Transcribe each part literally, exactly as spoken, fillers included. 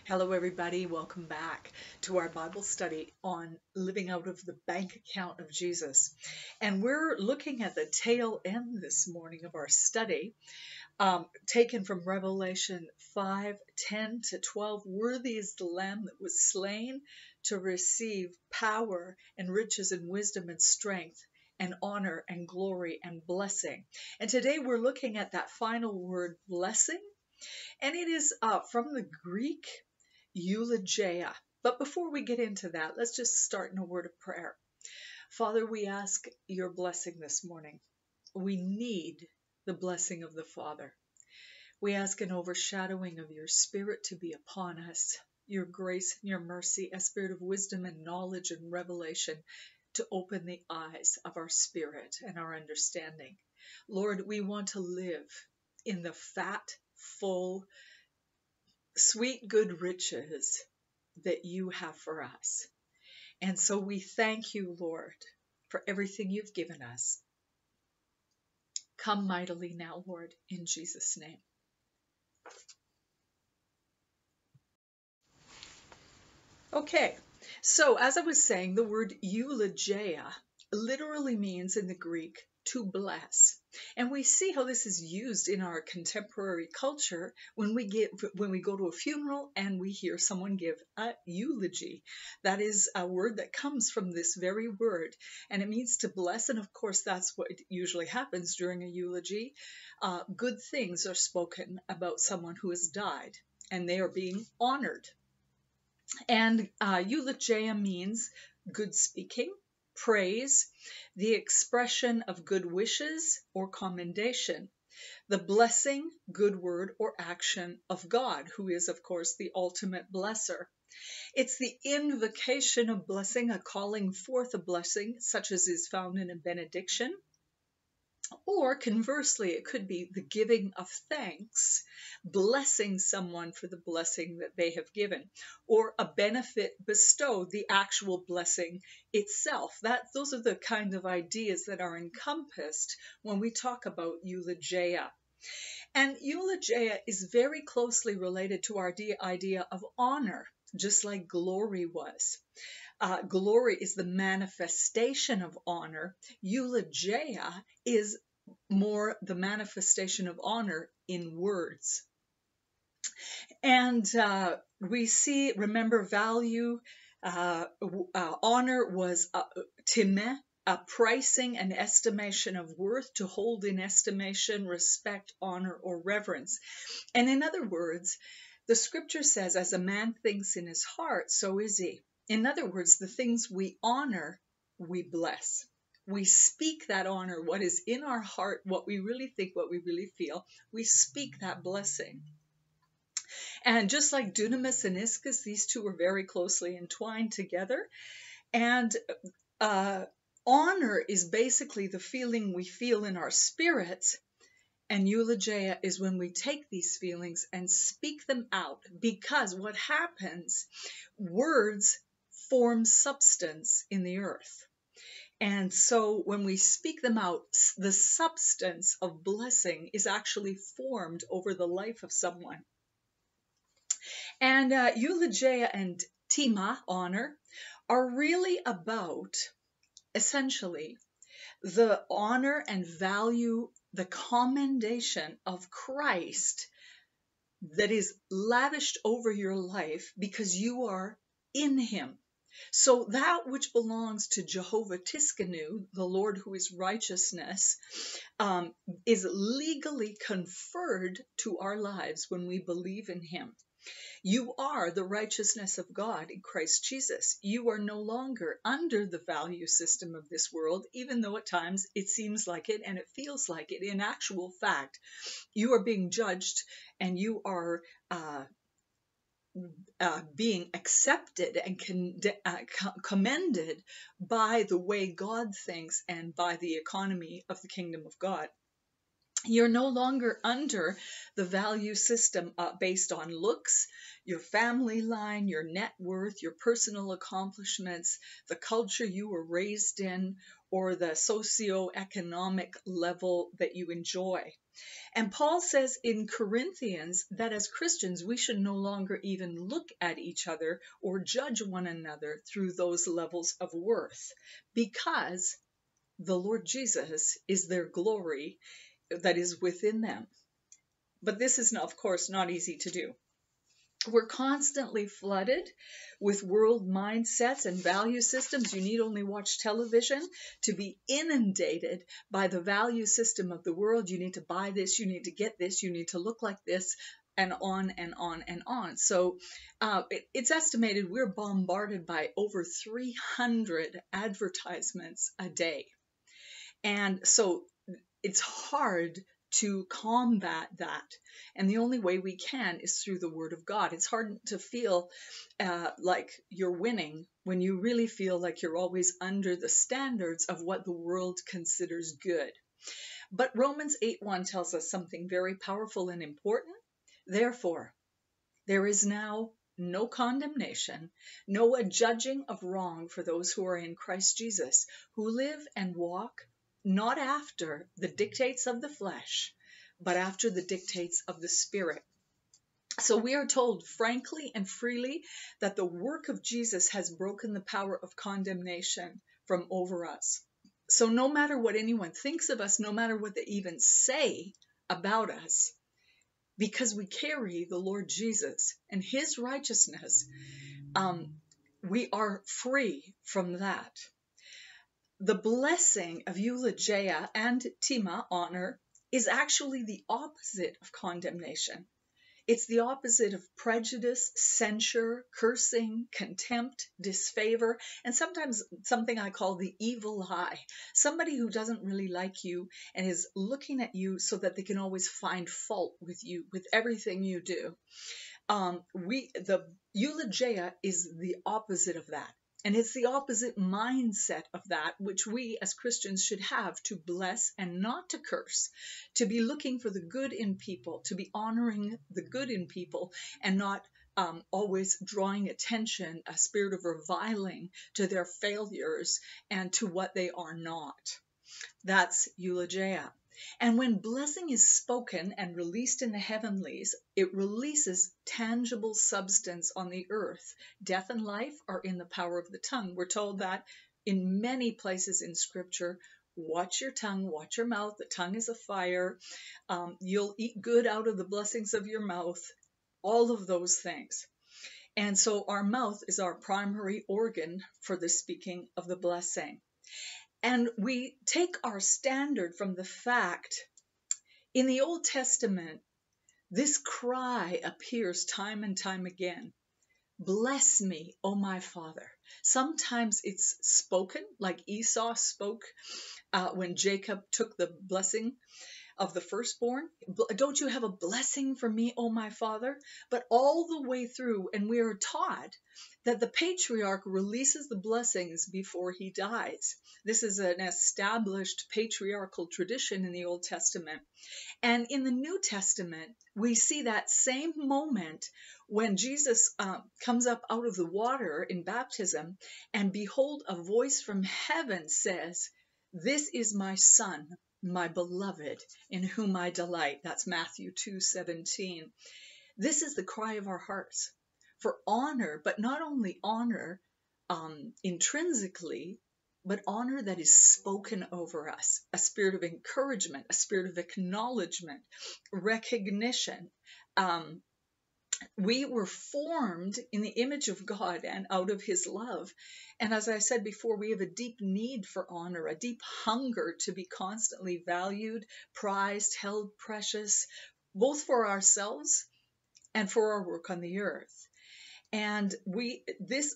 Hello, everybody. Welcome back to our Bible study on living out of the bank account of Jesus. And we're looking at the tail end this morning of our study, um, taken from Revelation five ten to twelve. Worthy is the Lamb that was slain to receive power and riches and wisdom and strength and honor and glory and blessing. And today we're looking at that final word, blessing. And it is uh, from the Greek eulogia. But before we get into that, let's just start in a word of prayer. Father, we ask your blessing this morning. We need the blessing of the Father. We ask an overshadowing of your Spirit to be upon us, your grace and your mercy, a spirit of wisdom and knowledge and revelation to open the eyes of our spirit and our understanding. Lord, we want to live in the fat, full, sweet, good riches that you have for us. And so we thank you, Lord, for everything you've given us. Come mightily now, Lord, in Jesus' name. Okay, so as I was saying, the word eulogia literally means in the Greek to bless. And we see how this is used in our contemporary culture when we give when we go to a funeral and we hear someone give a eulogy. That is a word that comes from this very word, and it means to bless. And of course, that's what usually happens during a eulogy. Uh, good things are spoken about someone who has died, and they are being honored. And uh, eulogia means good speaking, praise, the expression of good wishes or commendation, the blessing, good word, or action of God, who is, of course, the ultimate blesser. It's the invocation of blessing, a calling forth a blessing, such as is found in a benediction. Or conversely, it could be the giving of thanks, blessing someone for the blessing that they have given, or a benefit bestowed, the actual blessing itself. That those are the kind of ideas that are encompassed when we talk about eulogia. And eulogia is very closely related to our idea of honor, just like glory was. Uh, glory is the manifestation of honor. Eulogia is more the manifestation of honor in words. And uh, we see, remember, value, uh, uh, honor was uh, time, a pricing and estimation of worth, to hold in estimation, respect, honor, or reverence. And in other words, the scripture says, as a man thinks in his heart, so is he. In other words, the things we honor, we bless. We speak that honor, what is in our heart, what we really think, what we really feel, we speak that blessing. And just like dunamis and ischus, these two are very closely entwined together. And uh, honor is basically the feeling we feel in our spirits. And eulogia is when we take these feelings and speak them out, because what happens, words form substance in the earth. And so when we speak them out, the substance of blessing is actually formed over the life of someone. And uh, eulogia and tima, honor, are really about, essentially, the honor and value, the commendation of Christ that is lavished over your life because you are in him. So that which belongs to Jehovah Tiskanu, the Lord who is righteousness, um, is legally conferred to our lives when we believe in him. You are the righteousness of God in Christ Jesus. You are no longer under the value system of this world, even though at times it seems like it and it feels like it. In actual fact, you are being judged and you are uh, uh, being accepted and con- uh, commended by the way God thinks and by the economy of the kingdom of God. You're no longer under the value system uh, based on looks, your family line, your net worth, your personal accomplishments, the culture you were raised in, or the socioeconomic level that you enjoy. And Paul says in Corinthians that as Christians, we should no longer even look at each other or judge one another through those levels of worth, because the Lord Jesus is their glory that is within them. But this is, of course, not easy to do. We're constantly flooded with world mindsets and value systems. You need only watch television to be inundated by the value system of the world. You need to buy this, you need to get this, you need to look like this, and on and on and on. So uh, it, it's estimated we're bombarded by over three hundred advertisements a day. And so it's hard to combat that. And the only way we can is through the Word of God. It's hard to feel uh, like you're winning when you really feel like you're always under the standards of what the world considers good. But Romans eight one tells us something very powerful and important. Therefore, there is now no condemnation, no judging of wrong for those who are in Christ Jesus, who live and walk not after the dictates of the flesh, but after the dictates of the Spirit. So we are told frankly and freely that the work of Jesus has broken the power of condemnation from over us. So no matter what anyone thinks of us, no matter what they even say about us, because we carry the Lord Jesus and his righteousness, um, we are free from that. The blessing of eulogia and tima, honor, is actually the opposite of condemnation. It's the opposite of prejudice, censure, cursing, contempt, disfavor, and sometimes something I call the evil eye. Somebody who doesn't really like you and is looking at you so that they can always find fault with you, with everything you do. Um, we, the eulogia is the opposite of that. And it's the opposite mindset of that, which we as Christians should have, to bless and not to curse, to be looking for the good in people, to be honoring the good in people, and not um, always drawing attention, a spirit of reviling to their failures and to what they are not. That's eulogia. And when blessing is spoken and released in the heavenlies, it releases tangible substance on the earth. Death and life are in the power of the tongue. We're told that in many places in Scripture. Watch your tongue, watch your mouth. The tongue is a fire. Um, you'll eat good out of the blessings of your mouth. All of those things. And so our mouth is our primary organ for the speaking of the blessing. And we take our standard from the fact, in the Old Testament, this cry appears time and time again. Bless me, O my Father. Sometimes it's spoken, like Esau spoke uh, when Jacob took the blessing of the firstborn. Don't you have a blessing for me, O my Father? But all the way through, and we are taught that the patriarch releases the blessings before he dies. This is an established patriarchal tradition in the Old Testament. And in the New Testament, we see that same moment when Jesus uh, comes up out of the water in baptism, and behold, a voice from heaven says, "This is my Son, my beloved, in whom I delight." That's Matthew two seventeen. This is the cry of our hearts for honor, but not only honor um, intrinsically, but honor that is spoken over us, a spirit of encouragement, a spirit of acknowledgement, recognition. Um, we were formed in the image of God and out of his love. And as I said before, we have a deep need for honor, a deep hunger to be constantly valued, prized, held precious, both for ourselves and for our work on the earth. And we, this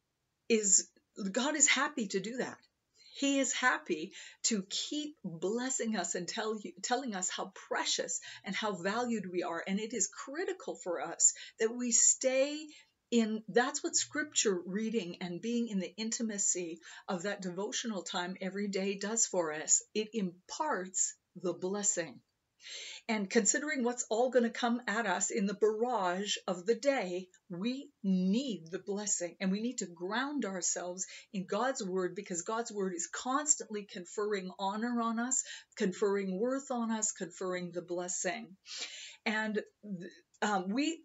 is, God is happy to do that. He is happy to keep blessing us and tell you, telling us how precious and how valued we are. And it is critical for us that we stay in, that's what scripture reading and being in the intimacy of that devotional time every day does for us. It imparts the blessing. And considering what's all going to come at us in the barrage of the day, we need the blessing and we need to ground ourselves in God's word, because God's word is constantly conferring honor on us, conferring worth on us, conferring the blessing. And um, we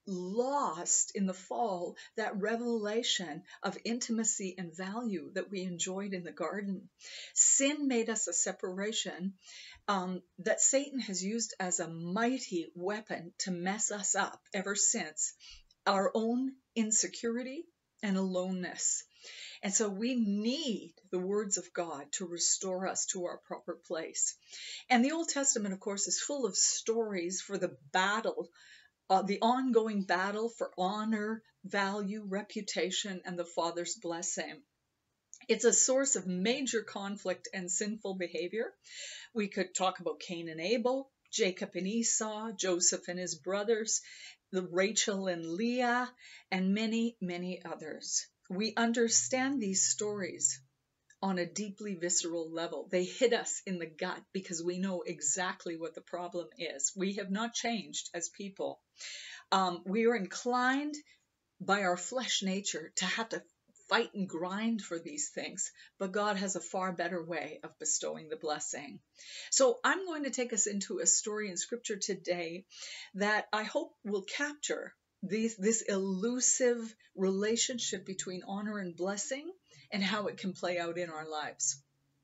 lost in the fall that revelation of intimacy and value that we enjoyed in the garden. Sin made us a separation um, that Satan has used as a mighty weapon to mess us up ever since. Our own insecurity and aloneness. And so we need the words of God to restore us to our proper place. And the Old Testament, of course, is full of stories for the battle, uh, the ongoing battle for honor, value, reputation, and the Father's blessing. It's a source of major conflict and sinful behavior. We could talk about Cain and Abel, Jacob and Esau, Joseph and his brothers, the Rachel and Leah, and many, many others. We understand these stories on a deeply visceral level. They hit us in the gut because we know exactly what the problem is. We have not changed as people. Um, we are inclined by our flesh nature to have to fight and grind for these things, but God has a far better way of bestowing the blessing. So I'm going to take us into a story in Scripture today that I hope will capture these, this elusive relationship between honor and blessing and how it can play out in our lives.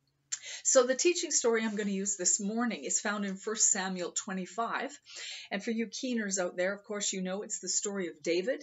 So the teaching story I'm going to use this morning is found in First Samuel twenty-five. And for you keeners out there, of course, you know it's the story of David,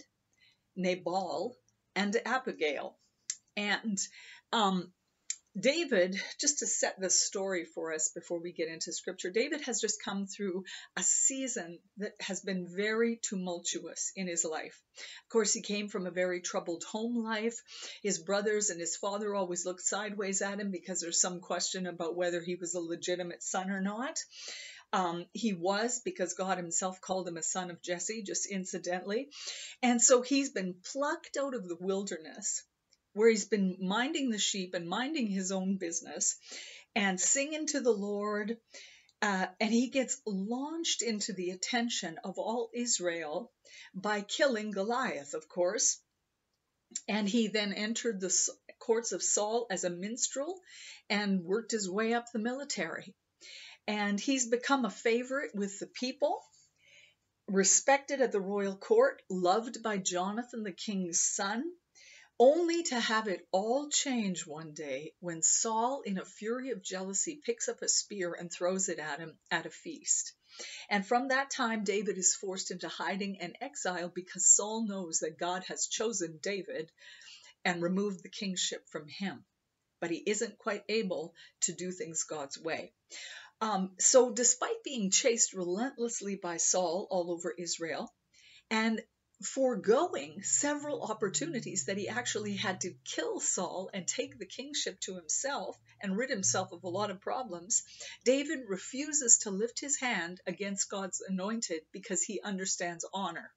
Nabal, and Abigail. And um, David, just to set the story for us before we get into scripture, David has just come through a season that has been very tumultuous in his life. Of course, he came from a very troubled home life. His brothers and his father always looked sideways at him because there's some question about whether he was a legitimate son or not. Um, he was, because God himself called him a son of Jesse, just incidentally. And so he's been plucked out of the wilderness, where he's been minding the sheep and minding his own business and singing to the Lord. Uh, and he gets launched into the attention of all Israel by killing Goliath, of course. And he then entered the courts of Saul as a minstrel and worked his way up the military. And he's become a favorite with the people, respected at the royal court, loved by Jonathan, the king's son, only to have it all change one day when Saul, in a fury of jealousy, picks up a spear and throws it at him at a feast. And from that time, David is forced into hiding and exile because Saul knows that God has chosen David and removed the kingship from him. But he isn't quite able to do things God's way. Um, so despite being chased relentlessly by Saul all over Israel and foregoing several opportunities that he actually had to kill Saul and take the kingship to himself and rid himself of a lot of problems, David refuses to lift his hand against God's anointed because he understands honor.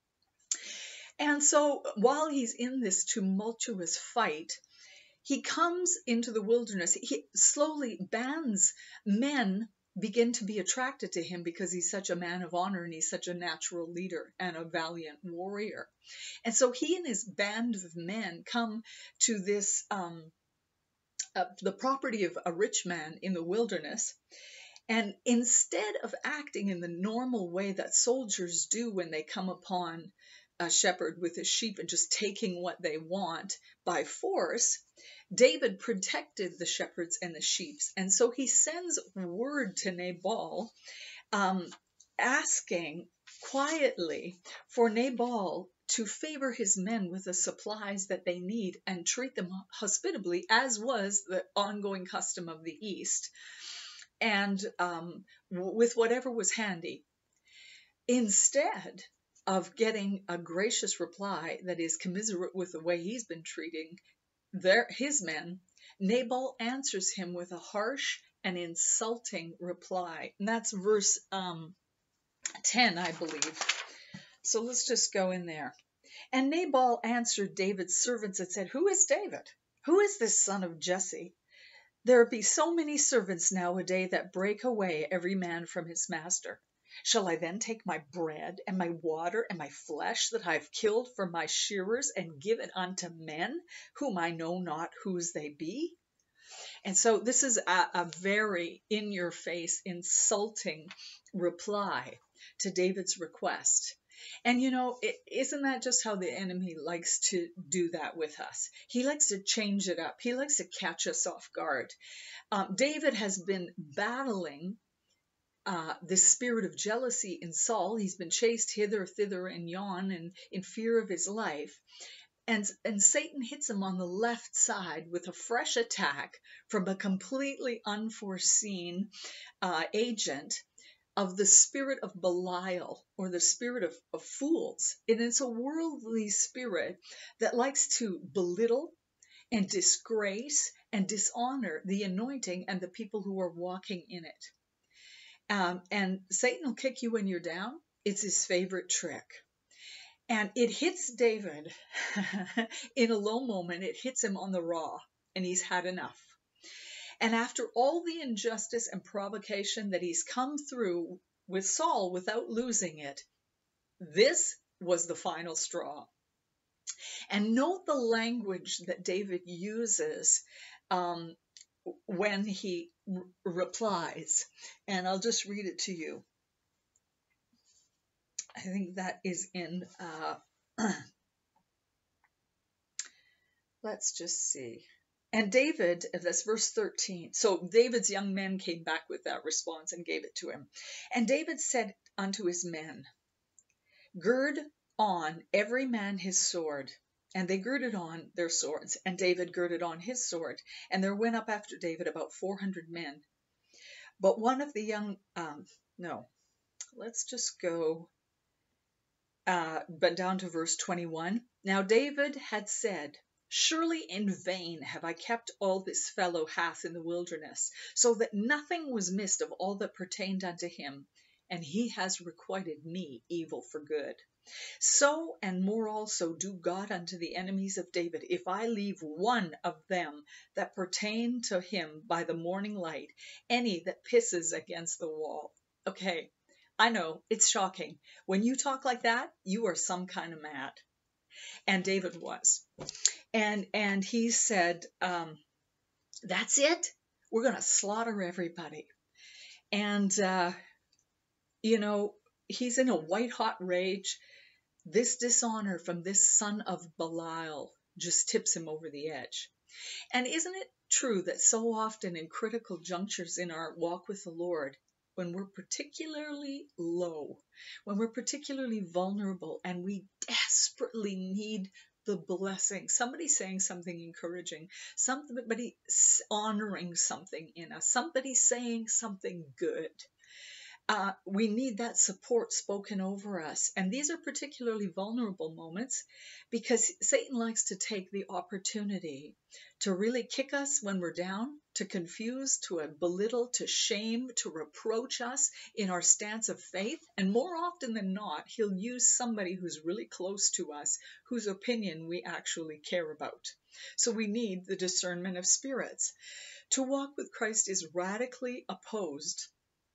And so while he's in this tumultuous fight, he comes into the wilderness. He slowly bands men begin to be attracted to him because he's such a man of honor and he's such a natural leader and a valiant warrior. And so he and his band of men come to this, um, uh, the property of a rich man in the wilderness. And instead of acting in the normal way that soldiers do when they come upon a shepherd with his sheep and just taking what they want by force, David protected the shepherds and the sheep. And so he sends word to Nabal, um, asking quietly for Nabal to favor his men with the supplies that they need and treat them hospitably, as was the ongoing custom of the East, and um, with whatever was handy. Instead of getting a gracious reply that is commiserate with the way he's been treating their, his men, Nabal answers him with a harsh and insulting reply. And that's verse um, ten, I believe. So let's just go in there. And Nabal answered David's servants and said, "Who is David? Who is this son of Jesse, There be so many servants nowadays that break away every man from his master. Shall I then take my bread and my water and my flesh that I have killed for my shearers and give it unto men whom I know not whose they be? And so this is a, a very in your face, insulting reply to David's request. And you know, is isn't that just how the enemy likes to do that with us? He likes to change it up. He likes to catch us off guard. Um, David has been battling uh, this spirit of jealousy in Saul. He's been chased hither, thither, and yon, and in fear of his life. And, and Satan hits him on the left side with a fresh attack from a completely unforeseen uh, agent of the spirit of Belial, or the spirit of, of fools. And it's a worldly spirit that likes to belittle and disgrace and dishonor the anointing and the people who are walking in it. Um, and Satan will kick you when you're down. It's his favorite trick. And it hits David in a low moment. It hits him on the raw, and he's had enough. And after all the injustice and provocation that he's come through with Saul without losing it, this was the final straw. And note the language that David uses um, when he r- replies. And I'll just read it to you. I think that is in, uh, let's just see. And David, that's verse thirteen. So David's young men came back with that response and gave it to him. And David said unto his men, gird on every man his sword. And they girded on their swords, and David girded on his sword. And there went up after David about four hundred men. But one of the young, um, no, let's just go uh, but down to verse twenty-one. Now David had said, surely in vain have I kept all this fellow hath in the wilderness, so that nothing was missed of all that pertained unto him, and he has requited me evil for good. So and more also do God unto the enemies of David, if I leave one of them that pertain to him by the morning light, any that pisses against the wall. Okay, I know, it's shocking. When you talk like that, you are some kind of mad. And David was. And and he said, um, that's it? We're going to slaughter everybody. And, uh, you know, he's in a white-hot rage. This dishonor from this son of Belial just tips him over the edge. And isn't it true that so often in critical junctures in our walk with the Lord, when we're particularly low, when we're particularly vulnerable, and we desperately need the blessing, somebody saying something encouraging, somebody honoring something in us, somebody saying something good, Uh, we need that support spoken over us. And these are particularly vulnerable moments because Satan likes to take the opportunity to really kick us when we're down, to confuse, to uh, belittle, to shame, to reproach us in our stance of faith. And more often than not, he'll use somebody who's really close to us, whose opinion we actually care about. So we need the discernment of spirits. To walk with Christ is radically opposed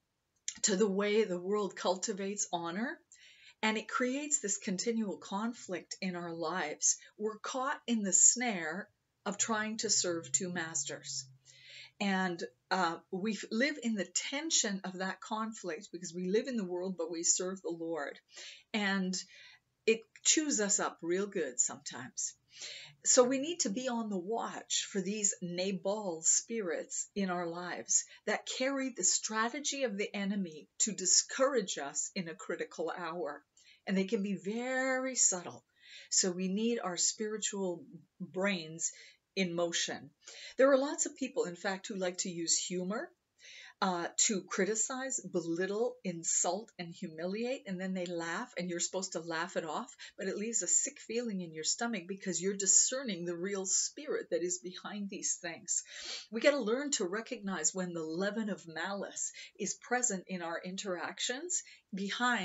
to the way the world cultivates honor, and it creates this continual conflict in our lives. We're caught in the snare of trying to serve two masters, and uh, we live in the tension of that conflict because we live in the world but we serve the Lord, and it chews us up real good sometimes. So we need to be on the watch for these Nabal spirits in our lives that carry the strategy of the enemy to discourage us in a critical hour. And they can be very subtle. So we need our spiritual brains in motion. There are lots of people, in fact, who like to use humor Uh, to criticize, belittle, insult, and humiliate, and then they laugh, and you're supposed to laugh it off, but it leaves a sick feeling in your stomach because you're discerning the real spirit that is behind these things. We got to learn to recognize when the leaven of malice is present in our interactions behind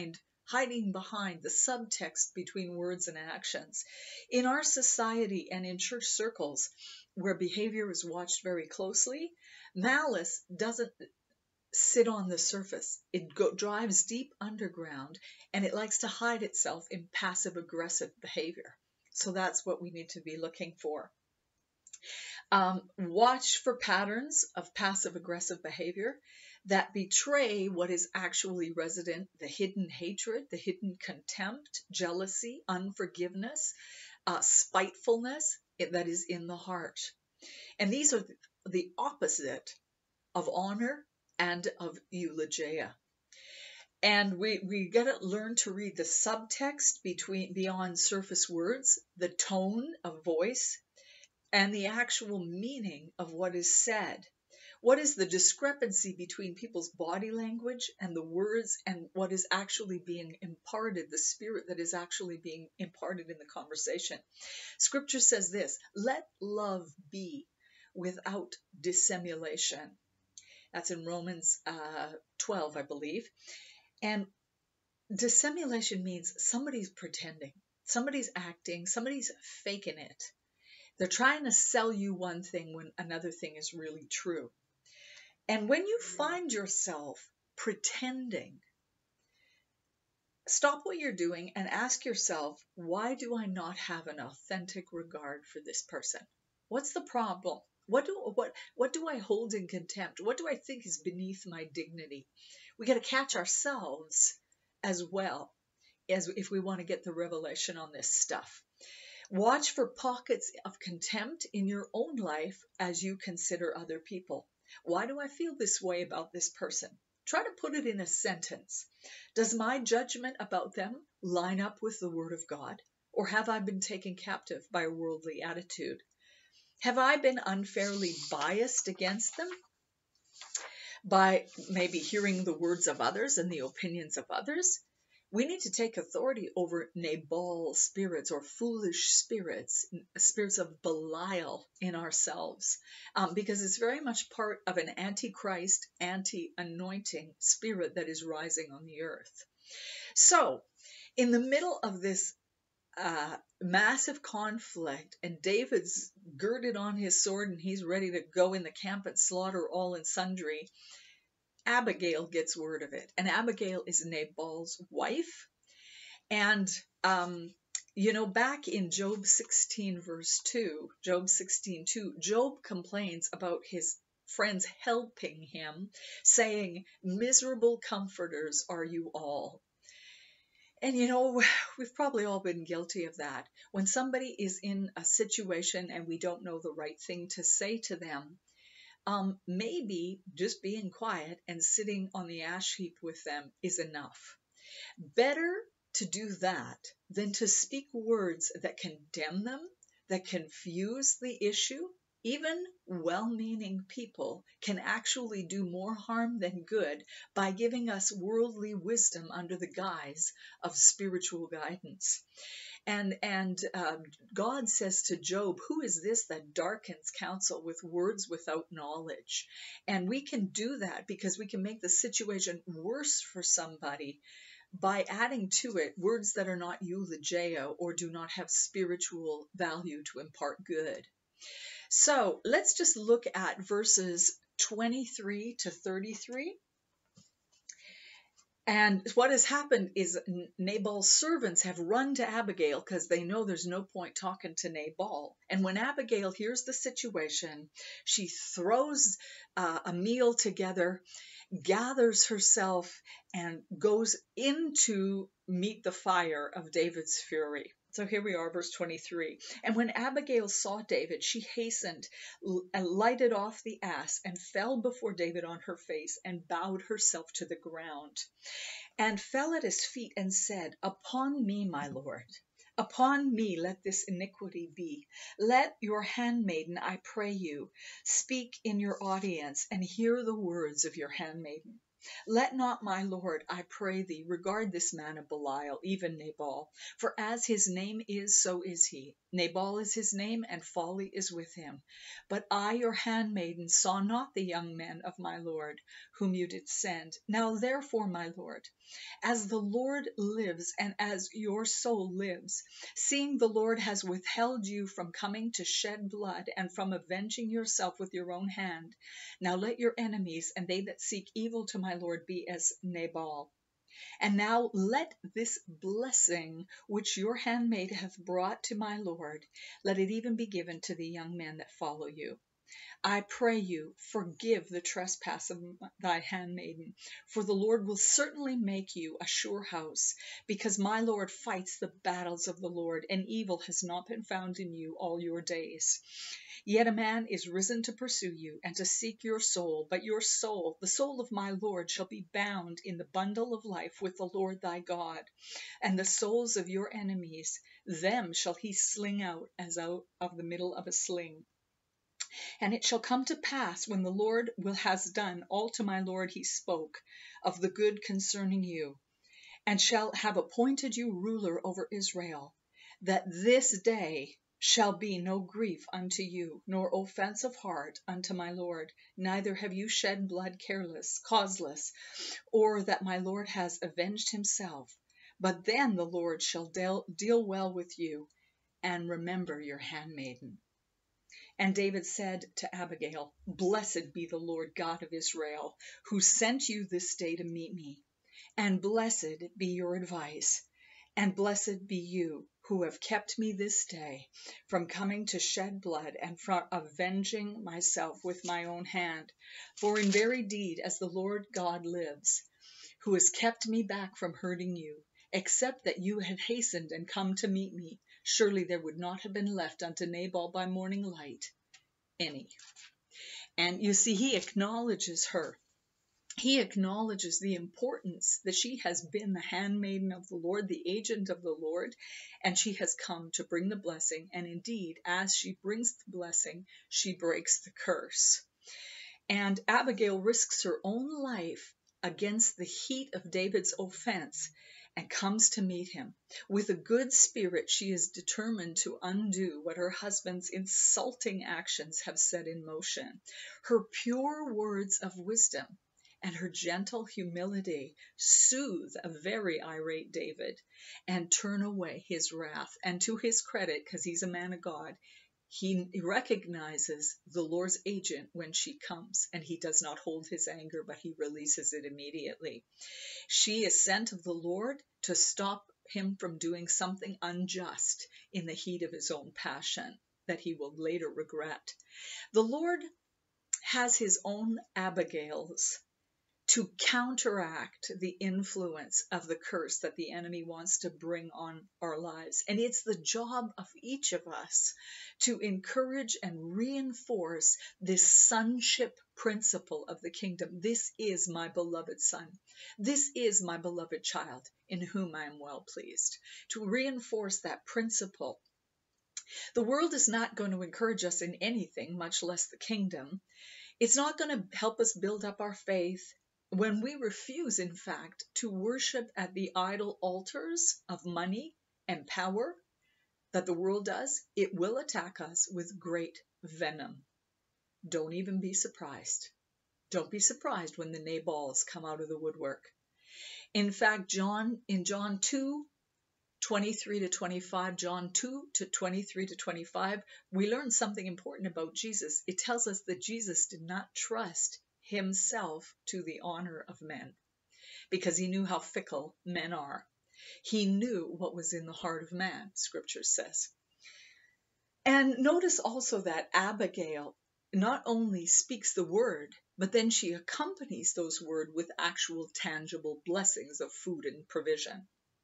hiding behind the subtext between words and actions. In our society and in church circles, where behavior is watched very closely, malice doesn't sit on the surface. It go, drives deep underground, and it likes to hide itself in passive aggressive behavior. So that's what we need to be looking for. Um, watch for patterns of passive aggressive behavior that betray what is actually resident, the hidden hatred, the hidden contempt, jealousy, unforgiveness, uh, spitefulness that is in the heart. And these are the opposite of honor and of eulogia. And we, we got to learn to read the subtext between beyond surface words, the tone of voice, and the actual meaning of what is said. What is the discrepancy between people's body language and the words and what is actually being imparted, the spirit that is actually being imparted in the conversation? Scripture says this, let love be without dissimulation. That's in Romans uh, twelve, I believe. And dissimulation means somebody's pretending, somebody's acting, somebody's faking it. They're trying to sell you one thing when another thing is really true. And when you find yourself pretending, stop what you're doing and ask yourself, why do I not have an authentic regard for this person? What's the problem? What do what what do I hold in contempt? What do I think is beneath my dignity? We got to catch ourselves as well as if we want to get the revelation on this stuff. Watch for pockets of contempt in your own life as you consider other people. Why do I feel this way about this person? Try to put it in a sentence. Does my judgment about them line up with the Word of God? Or have I been taken captive by a worldly attitude? Have I been unfairly biased against them by maybe hearing the words of others and the opinions of others? We need to take authority over Nabal spirits or foolish spirits, spirits of Belial in ourselves, um, because it's very much part of an antichrist, anti-anointing spirit that is rising on the earth. So, in the middle of this uh, massive conflict, and David's girded on his sword and he's ready to go in the camp and slaughter all and sundry, Abigail gets word of it. And Abigail is Nabal's wife. And, um, you know, back in Job sixteen, verse two, Job sixteen, two, Job complains about his friends helping him, saying, miserable comforters are you all. And, you know, we've probably all been guilty of that. When somebody is in a situation and we don't know the right thing to say to them, Um, maybe just being quiet and sitting on the ash heap with them is enough. Better to do that than to speak words that condemn them, that confuse the issue. Even well-meaning people can actually do more harm than good by giving us worldly wisdom under the guise of spiritual guidance. And and uh, God says to Job, who is this that darkens counsel with words without knowledge? And we can do that because we can make the situation worse for somebody by adding to it words that are not eulogia or do not have spiritual value to impart good. So let's just look at verses twenty-three to thirty-three. And what has happened is Nabal's servants have run to Abigail because they know there's no point talking to Nabal. And when Abigail hears the situation, she throws uh, a meal together, gathers herself, and goes in to meet the fire of David's fury. So here we are, verse twenty-three. And when Abigail saw David, she hastened, lighted off the ass, and fell before David on her face, and bowed herself to the ground, and fell at his feet, and said, Upon me, my lord, upon me let this iniquity be. Let your handmaiden, I pray you, speak in your audience, and hear the words of your handmaiden. Let not my lord, I pray thee, regard this man of Belial, even Nabal, for as his name is, so is he. Nabal is his name, and folly is with him. But I, your handmaiden, saw not the young men of my lord, whom you did send. Now therefore, my lord, As the Lord lives and as your soul lives, seeing the Lord has withheld you from coming to shed blood and from avenging yourself with your own hand, now let your enemies and they that seek evil to my Lord be as Nabal. And now let this blessing which your handmaid hath brought to my Lord, let it even be given to the young men that follow you. I pray you, forgive the trespass of thy handmaiden, for the Lord will certainly make you a sure house, because my Lord fights the battles of the Lord, and evil has not been found in you all your days. Yet a man is risen to pursue you and to seek your soul, but your soul, the soul of my Lord, shall be bound in the bundle of life with the Lord thy God, and the souls of your enemies, them shall he sling out as out of the middle of a sling. And it shall come to pass, when the Lord will has done all to my Lord he spoke of the good concerning you, and shall have appointed you ruler over Israel, that this day shall be no grief unto you, nor offense of heart unto my Lord, neither have you shed blood careless, causeless, or that my Lord has avenged himself. But then the Lord shall deal, deal well with you, and remember your handmaiden. And David said to Abigail, Blessed be the Lord God of Israel, who sent you this day to meet me. And blessed be your advice, and blessed be you, who have kept me this day from coming to shed blood and from avenging myself with my own hand. For in very deed, as the Lord God lives, who has kept me back from hurting you, except that you had hastened and come to meet me, surely there would not have been left unto Nabal by morning light any. And you see, he acknowledges her. He acknowledges the importance that she has been the handmaiden of the Lord, the agent of the Lord, and she has come to bring the blessing. And indeed, as she brings the blessing, she breaks the curse. And Abigail risks her own life against the heat of David's offense and comes to meet him. With a good spirit, she is determined to undo what her husband's insulting actions have set in motion. Her pure words of wisdom and her gentle humility soothe a very irate David and turn away his wrath. And to his credit, because he's a man of God, he recognizes the Lord's agent when she comes, and he does not hold his anger, but he releases it immediately. She is sent of the Lord to stop him from doing something unjust in the heat of his own passion that he will later regret. The Lord has his own Abigails to counteract the influence of the curse that the enemy wants to bring on our lives. And it's the job of each of us to encourage and reinforce this sonship principle of the kingdom. This is my beloved son. This is my beloved child in whom I am well pleased. To reinforce that principle. The world is not going to encourage us in anything, much less the kingdom. It's not going to help us build up our faith. When we refuse, in fact, to worship at the idol altars of money and power that the world does, it will attack us with great venom. Don't even be surprised. Don't be surprised when the Nabals come out of the woodwork. In fact, John in John two, twenty-three to twenty-five, John two to twenty-three to twenty-five, we learn something important about Jesus. It tells us that Jesus did not trust himself to the honor of men because he knew how fickle men are. He knew what was in the heart of man, scripture says. And notice also that Abigail not only speaks the word, but then she accompanies those words with actual tangible blessings of food and provision.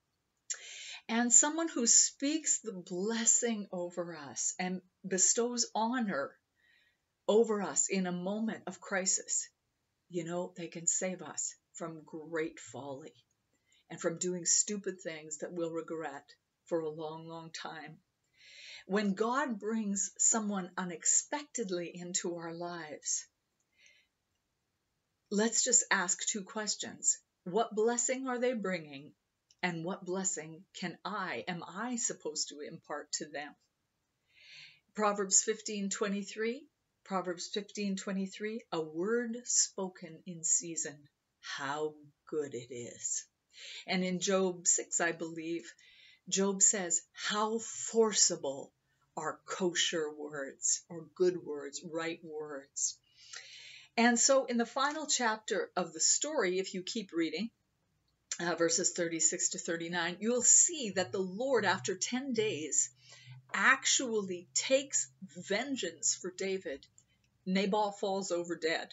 And someone who speaks the blessing over us and bestows honor over us in a moment of crisis, you know, they can save us from great folly and from doing stupid things that we'll regret for a long, long time. When God brings someone unexpectedly into our lives, let's just ask two questions. What blessing are they bringing? And what blessing can I, am I supposed to impart to them? Proverbs fifteen twenty-three. Proverbs fifteen twenty-three, a word spoken in season, how good it is. And in Job six, I believe, Job says, how forcible are kosher words, or good words, right words. And so in the final chapter of the story, if you keep reading, uh, verses thirty-six to thirty-nine, you'll see that the Lord, after ten days, actually takes vengeance for David. Nabal falls over dead,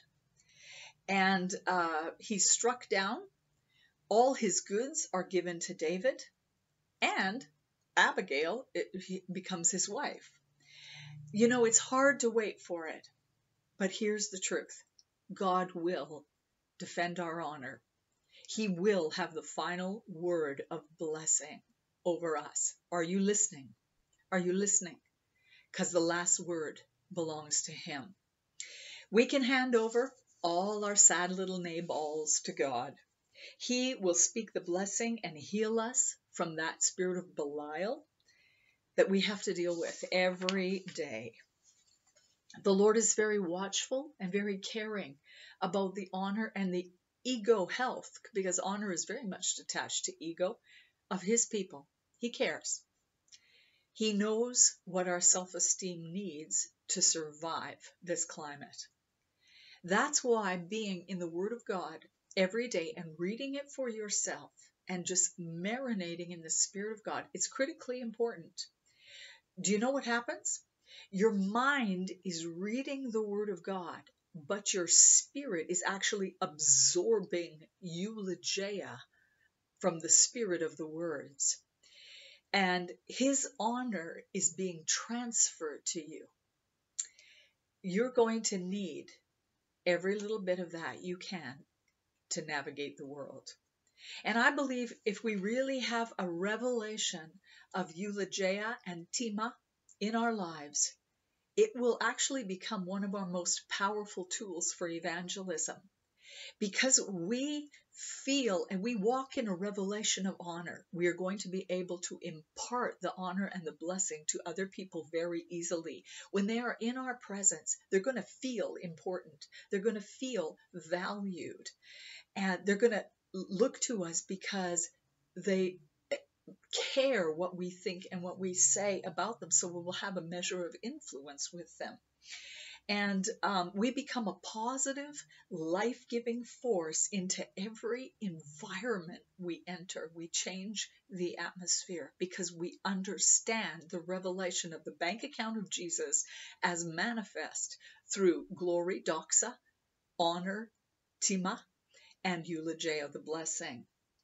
and uh, he's struck down. All his goods are given to David, and Abigail it, he becomes his wife. You know, it's hard to wait for it, but here's the truth. God will defend our honor. He will have the final word of blessing over us. Are you listening? Are you listening? Because the last word belongs to him. We can hand over all our sad little Nabals to God. He will speak the blessing and heal us from that spirit of Belial that we have to deal with every day. The Lord is very watchful and very caring about the honor and the ego health, because honor is very much attached to ego of his people. He cares. He knows what our self-esteem needs to survive this climate. That's why being in the Word of God every day and reading it for yourself and just marinating in the Spirit of God, it's critically important. Do you know what happens? Your mind is reading the Word of God, but your spirit is actually absorbing eulogia from the spirit of the words. And his honor is being transferred to you. You're going to need every little bit of that you can to navigate the world. And I believe if we really have a revelation of eulogia and tima in our lives, it will actually become one of our most powerful tools for evangelism, because we feel and we walk in a revelation of honor. We are going to be able to impart the honor and the blessing to other people very easily. When they are in our presence, they're going to feel important. They're going to feel valued, and they're going to look to us because they care what we think and what we say about them, so we will have a measure of influence with them. And um, we become a positive, life-giving force into every environment we enter. We change the atmosphere because we understand the revelation of the bank account of Jesus as manifest through glory, doxa, honor, tima, and eulogia, the blessing.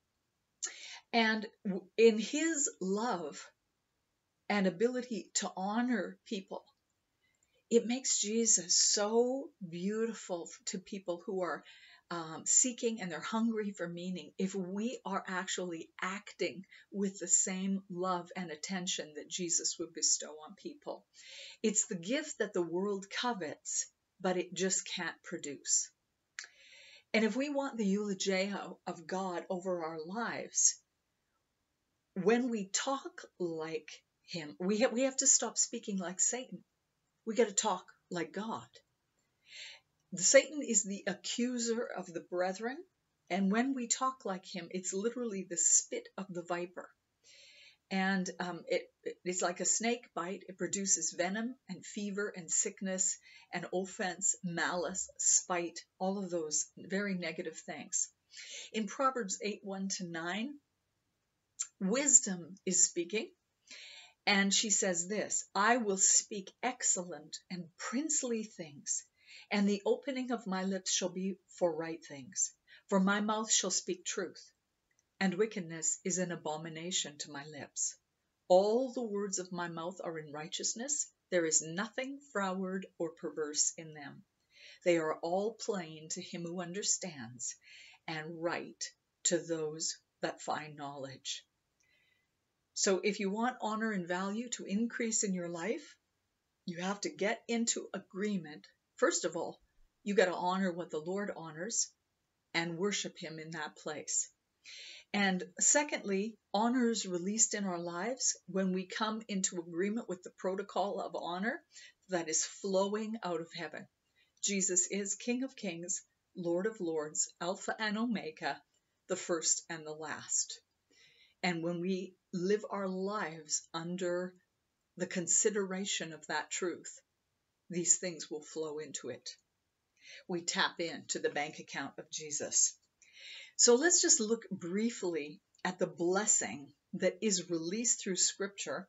And in his love and ability to honor people, it makes Jesus so beautiful to people who are um, seeking and they're hungry for meaning. If we are actually acting with the same love and attention that Jesus would bestow on people, it's the gift that the world covets, but it just can't produce. And if we want the eulogia of God over our lives, when we talk like him, we have, we have to stop speaking like Satan. We got to talk like God. Satan is the accuser of the brethren, and when we talk like him, it's literally the spit of the viper. And um, it, it's like a snake bite. It produces venom and fever and sickness and offense, malice, spite, all of those very negative things. In Proverbs eight, one to nine, wisdom is speaking. And she says this, I will speak excellent and princely things, and the opening of my lips shall be for right things. For my mouth shall speak truth, and wickedness is an abomination to my lips. All the words of my mouth are in righteousness. There is nothing froward or perverse in them. They are all plain to him who understands, and right to those that find knowledge. So if you want honor and value to increase in your life, you have to get into agreement. First of all, you got to honor what the Lord honors and worship him in that place. And secondly, honor is released in our lives when we come into agreement with the protocol of honor that is flowing out of heaven. Jesus is King of Kings, Lord of Lords, Alpha and Omega, the first and the last. And when we live our lives under the consideration of that truth, these things will flow into it. We tap into the bank account of Jesus. So let's just look briefly at the blessing that is released through Scripture,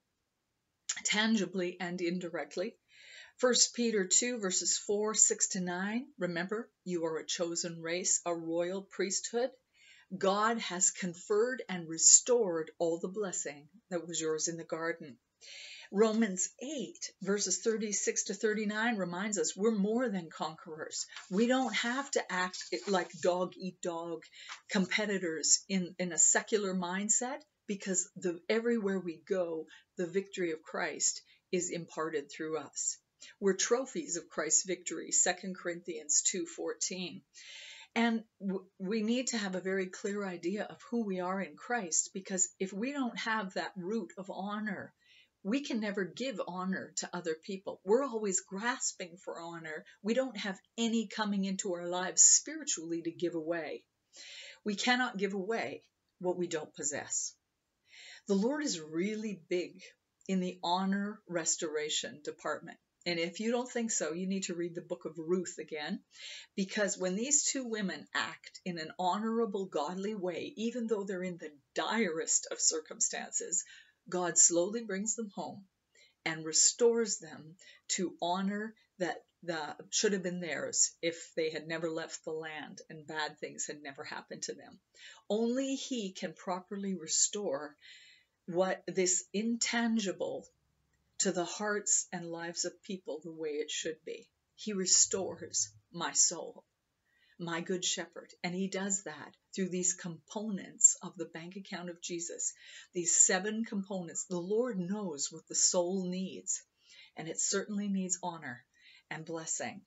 tangibly and indirectly. First Peter two, verses four, six to nine. Remember, you are a chosen race, a royal priesthood. God has conferred and restored all the blessing that was yours in the garden. Romans eight, verses thirty-six to thirty-nine reminds us we're more than conquerors. We don't have to act like dog eat dog competitors in, in a secular mindset, because the, everywhere we go, the victory of Christ is imparted through us. We're trophies of Christ's victory, Second Corinthians two fourteen. And w- we need to have a very clear idea of who we are in Christ, because if we don't have that root of honor, we can never give honor to other people. We're always grasping for honor. We don't have any coming into our lives spiritually to give away. We cannot give away what we don't possess. The Lord is really big in the honor restoration department. And if you don't think so, you need to read the book of Ruth again, because when these two women act in an honorable, godly way, even though they're in the direst of circumstances, God slowly brings them home and restores them to honor that the, should have been theirs if they had never left the land and bad things had never happened to them. Only He can properly restore what this intangible to the hearts and lives of people the way it should be. He restores my soul, my good shepherd. And He does that through these components of the bank account of Jesus, these seven components. The Lord knows what the soul needs, and it certainly needs honor and blessing.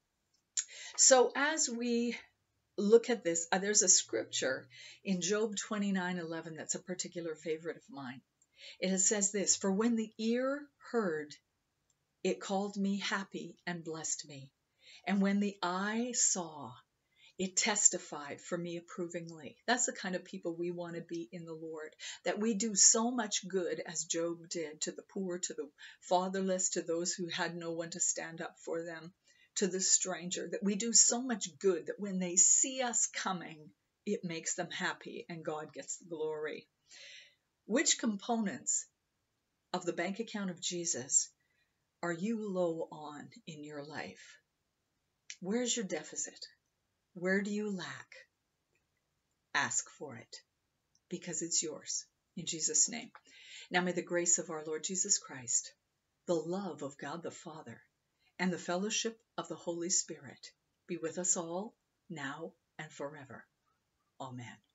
So as we look at this, uh, there's a scripture in Job twenty-nine eleven that's a particular favorite of mine. It says this: "For when the ear heard, it called me happy and blessed me. And when the eye saw, it testified for me approvingly." That's the kind of people we want to be in the Lord, that we do so much good as Job did to the poor, to the fatherless, to those who had no one to stand up for them, to the stranger, that we do so much good that when they see us coming, it makes them happy and God gets the glory. Which components of the bank account of Jesus are you low on in your life? Where's your deficit? Where do you lack? Ask for it, because it's yours. In Jesus' name. Now may the grace of our Lord Jesus Christ, the love of God the Father, and the fellowship of the Holy Spirit be with us all, now and forever. Amen.